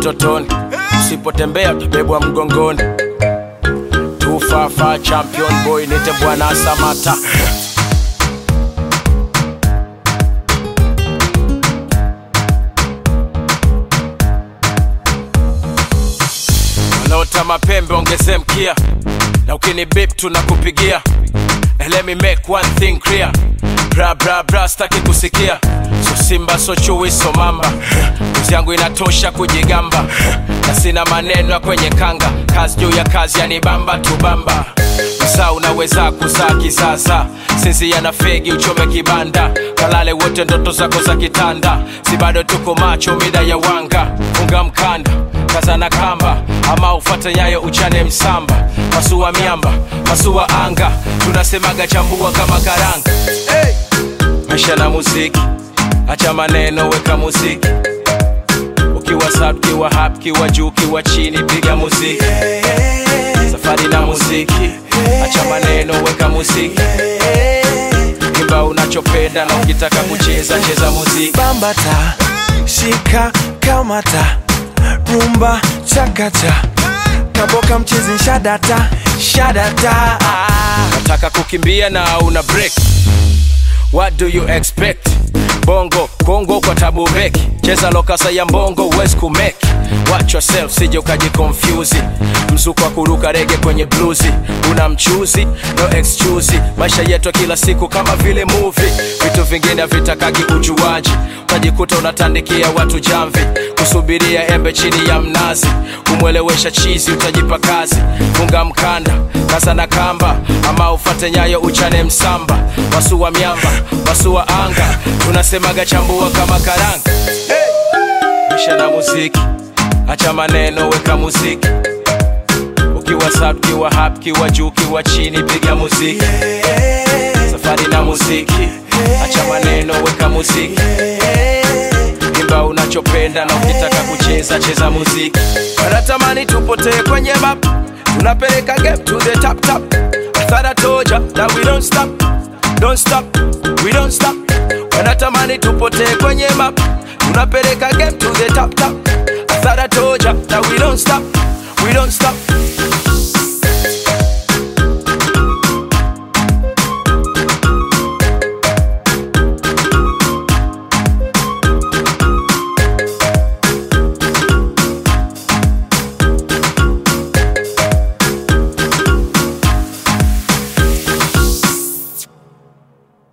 utotoni, usipotembea utabebwa mgongoni. Tufafa champion boy nite Bwana Samata. Wanaota mapembe ongeze mkia, na ukini beep tunakupigia. And let me make one thing clear, bra bra bra staki kusikia. So simba so chui so mamba, kuzi yangu inatosha kujigamba. Na sina maneno ya kwenye kanga, kazi juu ya kazi yanibamba tubamba. Msa unaweza kuzaa kisasa, sisi yana fegi uchome kibanda. Kalale wote ndoto zako za kitanda, si bado tuko macho mida ya wanga. Funga mkanda, kaza na kamba, ama ufate nyayo uchane msamba. Masua miamba, masua anga, tunasemaga chambua kama karanga. Hey! Maisha na muziki, acha maneno weka muziki. Ukiwa sub, kiwa hap, kiwa juu, kiwa chini, piga muziki. Safari na muziki, acha maneno weka muziki. Imba unachopenda na ukitaka kucheza cheza muziki. Bambata, shika kamata, rumba chakata, kaboka mchezi shadata, shadata. Nataka kukimbia na una break, what do you expect? Bongo, Kongo kwa tabu beki, cheza lokasa ya mbongo uwezi kumeki. Watch yourself sije ukajikonfuse, mzuko wa kuruka rege kwenye bluzi. Una mchuzi, no excuse, maisha yetu kila siku kama vile movie. Vitu vingine vitakagi ujuaji, utajikuta unatandikia watu jamvi. Kusubiria embe chini ya mnazi, kumwelewesha chizi utajipa kazi. Funga mkanda, kaza na kamba, ama ufate nyayo uchane msamba. Masua miamba, masua anga, tunasemaga chambua kama karanga. Hey! Maisha na muziki, acha maneno weka muziki. Ukiwa sub, kiwa hap, kiwa juu, kiwa chini, piga muziki. Safari na muziki, acha maneno weka muziki. Imba unachopenda na ukitaka kucheza cheza muziki. Wanatamani tupotee kwenye map, tunapeleka game to the top top. I thought I told ya that we don't stop, don't stop, we don't stop. Wanatamani tupotee kwenye map, tunapeleka game to the top top. I thought I told ya that we don't stop, we don't stop.